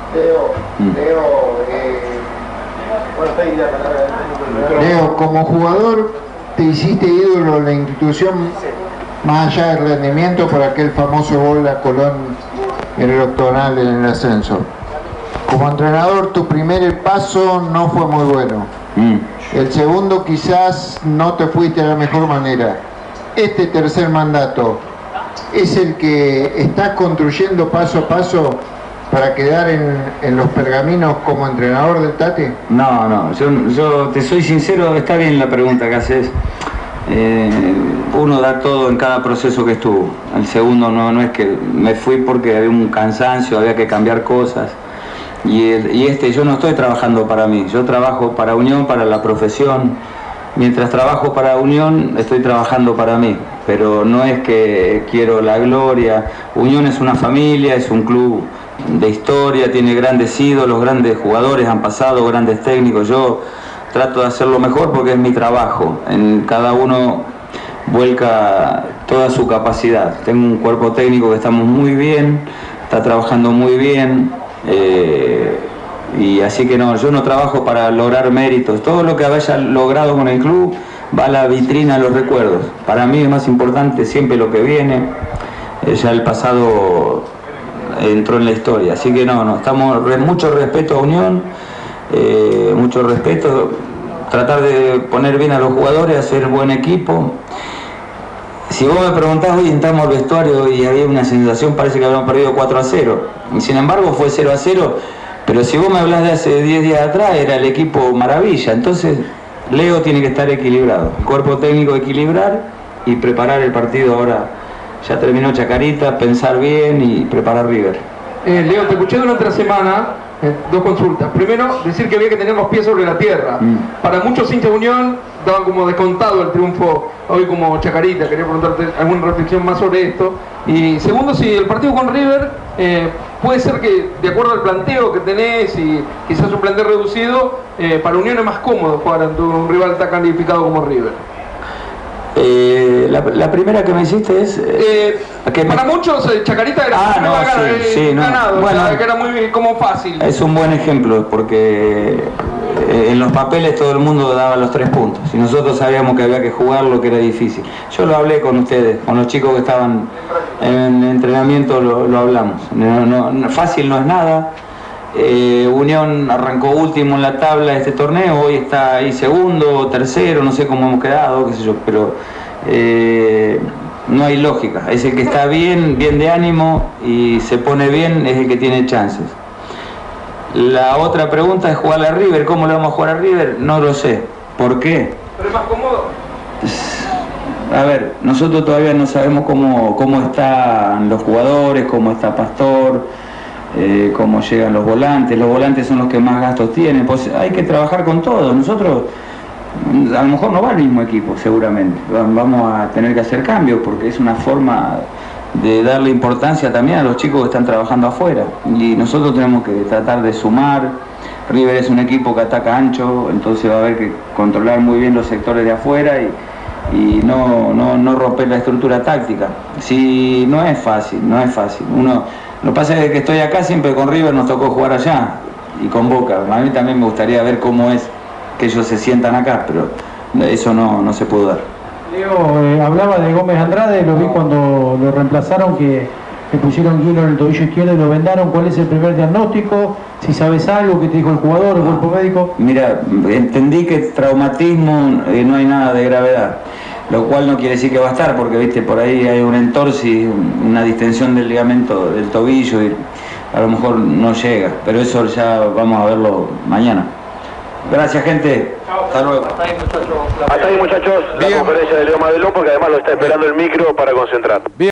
Leo, como jugador te hiciste ídolo en la institución, más allá del rendimiento, por aquel famoso gol a Colón en el octogonal en el ascenso. Como entrenador, tu primer paso no fue muy bueno. El segundo quizás no te fuiste de la mejor manera. Este tercer mandato es el que estás construyendo paso a paso para quedar en los pergaminos como entrenador del Tate. No, yo te soy sincero, está bien la pregunta que haces. Uno da todo en cada proceso que estuvo. El segundo no es que me fui porque había un cansancio, había que cambiar cosas. Yo no estoy trabajando para mí, yo trabajo para Unión, para la profesión. Mientras trabajo para Unión, estoy trabajando para mí, pero no es que quiero la gloria. Unión es una familia, es un club de historia, tiene grandes ídolos, grandes jugadores, han pasado, grandes técnicos. Yo trato de hacerlo mejor porque es mi trabajo. En cada uno vuelca toda su capacidad. Tengo un cuerpo técnico que estamos muy bien, está trabajando muy bien. Y así que no, yo no trabajo para lograr méritos. Todo lo que haya logrado con el club va a la vitrina, a los recuerdos. Para mí es más importante siempre lo que viene. Ya el pasado entró en la historia. Así que no, estamos mucho respeto a Unión, mucho respeto, tratar de poner bien a los jugadores, hacer buen equipo. Si vos me preguntás, hoy entramos al vestuario y había una sensación, parece que habíamos perdido 4-0. Y sin embargo fue 0-0. Pero si vos me hablas de hace 10 días atrás, era el equipo maravilla. Entonces, Leo tiene que estar equilibrado. El cuerpo técnico equilibrar y preparar el partido ahora. Ya terminó Chacarita, pensar bien y preparar River. Leo, te escuché durante la semana, dos consultas. Primero, decir que había que tener los pies sobre la tierra. Para muchos hinchas de Unión, daban como descontado el triunfo hoy como Chacarita. Quería preguntarte alguna reflexión más sobre esto. Y segundo, si el partido con River puede ser que, de acuerdo al planteo que tenés y quizás un plantel reducido, para Unión es más cómodo jugar ante un rival tan calificado como River. La primera que me hiciste es... para muchos Chacarita era ganado, bueno, o sea, que era muy como fácil. Es un buen ejemplo porque en los papeles todo el mundo daba los 3 puntos y nosotros sabíamos que había que jugarlo, que era difícil. Yo lo hablé con ustedes, con los chicos que estaban en entrenamiento, lo hablamos. Fácil no es nada. Unión arrancó último en la tabla de este torneo, hoy está ahí segundo, tercero, no sé cómo hemos quedado, qué sé yo, pero no hay lógica. Es el que está bien de ánimo y se pone bien, es el que tiene chances. La otra pregunta es jugar a River. ¿Cómo le vamos a jugar a River? No lo sé. ¿Por qué? ¿Pero es más cómodo? A ver, nosotros todavía no sabemos cómo están los jugadores, cómo está Pastor, cómo llegan los volantes. Los volantes son los que más gastos tienen. Pues hay que trabajar con todo. Nosotros, a lo mejor no va el mismo equipo, seguramente. Vamos a tener que hacer cambios porque es una forma de darle importancia también a los chicos que están trabajando afuera. Y nosotros tenemos que tratar de sumar. River es un equipo que ataca ancho, entonces va a haber que controlar muy bien los sectores de afuera y no romper la estructura táctica. Si no es fácil. Lo que pasa es que estoy acá, siempre con River nos tocó jugar allá y con Boca. A mí también me gustaría ver cómo es que ellos se sientan acá, pero eso no se pudo dar. Leo, hablaba de Gómez Andrade, lo vi cuando lo reemplazaron, que le pusieron hilo en el tobillo izquierdo y lo vendaron. ¿Cuál es el primer diagnóstico? Si sabes algo que te dijo el jugador, el cuerpo médico. Mira, entendí que traumatismo no hay nada de gravedad, lo cual no quiere decir que va a estar, porque viste por ahí hay un entorsis, una distensión del ligamento del tobillo y a lo mejor no llega, pero eso ya vamos a verlo mañana. Gracias, gente. Hasta luego. Hasta ahí, muchachos. La conferencia de Leo Madelón, porque además lo está esperando el micro para concentrar.